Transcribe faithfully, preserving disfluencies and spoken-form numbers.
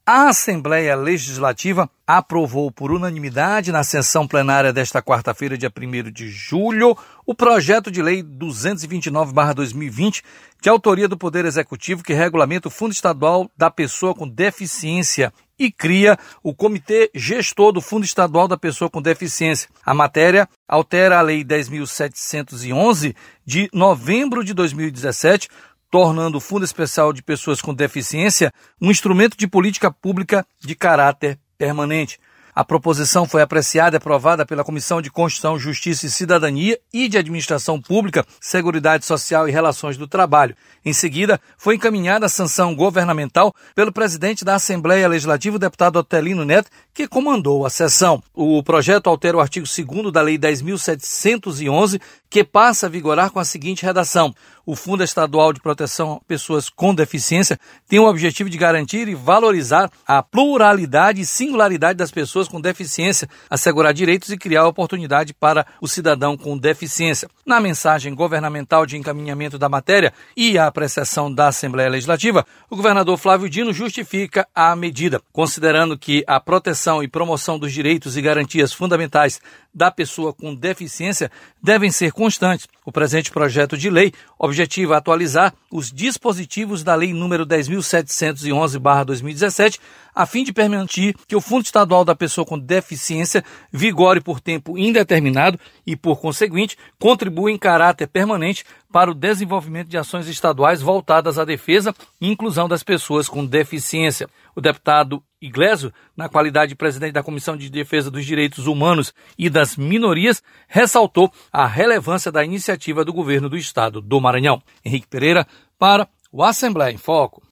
A Assembleia Legislativa aprovou por unanimidade na sessão plenária desta quarta-feira, dia primeiro de julho, o projeto de lei duzentos e vinte e nove barra dois mil e vinte, de autoria do Poder Executivo, que regulamenta o Fundo Estadual da Pessoa com Deficiência e cria o Comitê Gestor do Fundo Estadual da Pessoa com Deficiência. A matéria altera a Lei dez mil setecentos e onze, de novembro de dois mil e dezessete, tornando o Fundo Especial de Pessoas com Deficiência um instrumento de política pública de caráter permanente. A proposição foi apreciada e aprovada pela Comissão de Constituição, Justiça e Cidadania e de Administração Pública, Seguridade Social e Relações do Trabalho. Em seguida, foi encaminhada a sanção governamental pelo presidente da Assembleia Legislativa, o deputado Otelino Neto, que comandou a sessão. O projeto altera o artigo segundo da Lei dez mil setecentos e onze, que passa a vigorar com a seguinte redação: o Fundo Estadual de Proteção a Pessoas com Deficiência tem o objetivo de garantir e valorizar a pluralidade e singularidade das pessoas com deficiência, assegurar direitos e criar oportunidade para o cidadão com deficiência. Na mensagem governamental de encaminhamento da matéria e a apreciação da Assembleia Legislativa, o governador Flávio Dino justifica a medida, considerando que a proteção e promoção dos direitos e garantias fundamentais da pessoa com deficiência devem ser constantes. O presente projeto de lei objetiva atualizar os dispositivos da Lei número dez mil setecentos e onze barra dois mil e dezessete, a fim de permitir que o Fundo Estadual da Pessoa com Deficiência vigore por tempo indeterminado e, por conseguinte, contribua em caráter permanente para o desenvolvimento de ações estaduais voltadas à defesa e inclusão das pessoas com deficiência. O deputado Iglesio, na qualidade de presidente da Comissão de Defesa dos Direitos Humanos e das Minorias, ressaltou a relevância da iniciativa do governo do estado do Maranhão. Henrique Pereira, para o Assembleia em Foco.